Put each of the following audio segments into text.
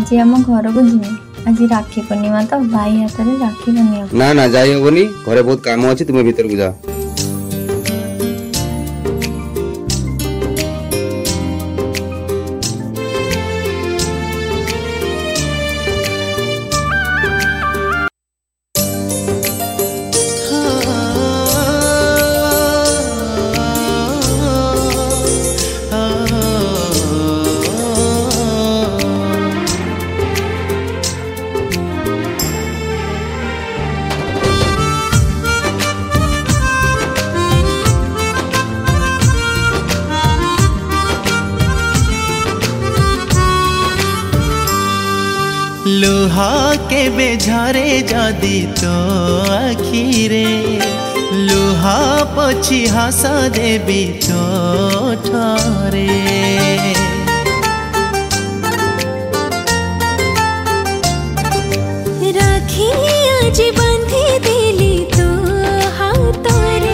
आज आम घर को जी आज राखी पूर्णिमा तो भाई हाथ में राखी बनिया ना ना जाई होबनी घरे बहुत काम अछि तुम भीतर को जा। लुहा के बेझरे जदि तो आखिरे लुहा पछी हस देवी तो ठरे राखी आज बांधी देली तो हाथरे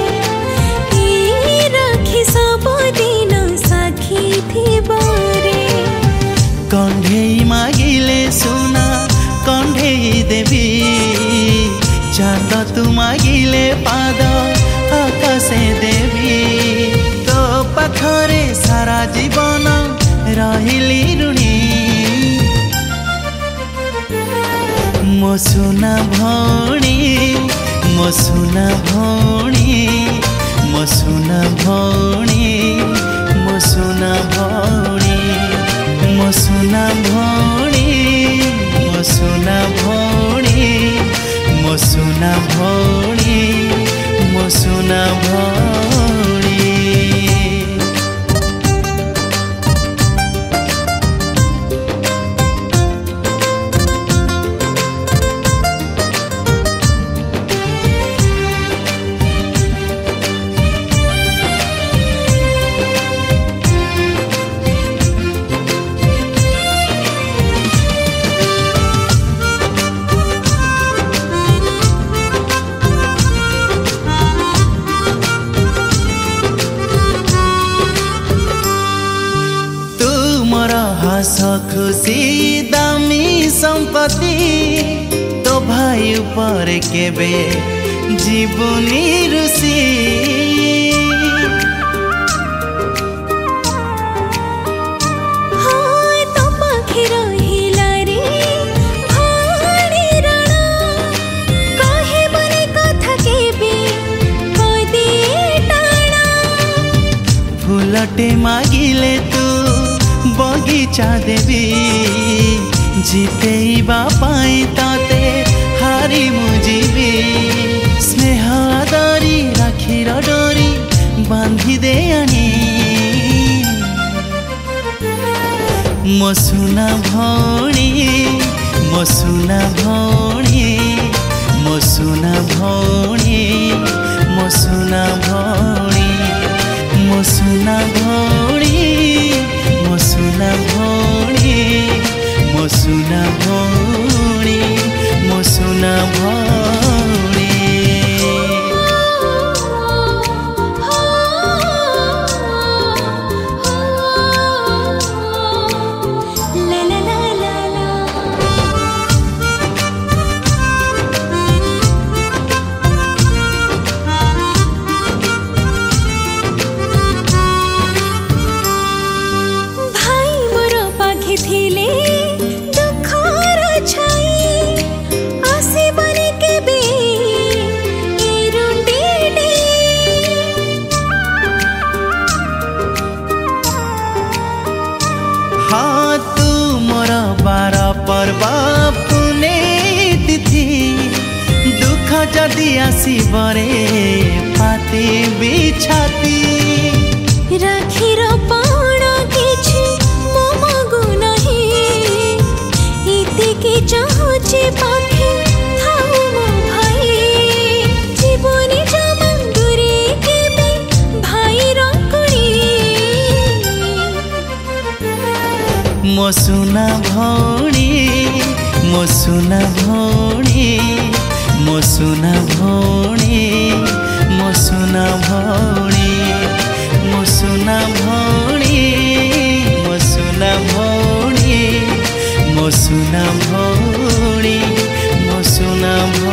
राखी सब दिन साखी थी बारे कंढेई मागिले सुना कंढेई देवी चांद तू मागिले पाद आकाशे देवी तो पाखरे सारा जीवन रहिली ऋणी मो सुना भौणी मो सुना भौणी मो सुना भौणी मो सुना भौणी मो सुना भौणी मो सुना भौणी मो सुना भौणी मो सुना भौणी। हस खुशी दामी संपत्ति तो भाई ऊपर केबे जीवनी रुसी फूलटे मागिले तू बगीचा देवी जितेबा पाई ताते हारी मुजीबी स्नेह आदरी राखीर डोरी बांधी दे आनी मो सुना भौणी मो सुना भौणी मो सुना भौणी मो सुना भौणी मो सुना भौणी मो सुना भौणी मो सुना भौणी मो सुना भौणी। हाँ तू मोर बार पर्वा पुने तिथि दुख जदि आसबरे पाती बिछाती राखीर पाण किछि मो मगु नहीं इतिकी चाहुछि पाखे थाउ मो भाई जीवनी जमंदुरी केबे भाई रकुड़ी मो सुना भौणी मो सुना भौणी मो सुना भौणी मो सुना भौणी मो सुना भौणी मो सुना भौणी मो सुना भौणी मो सुना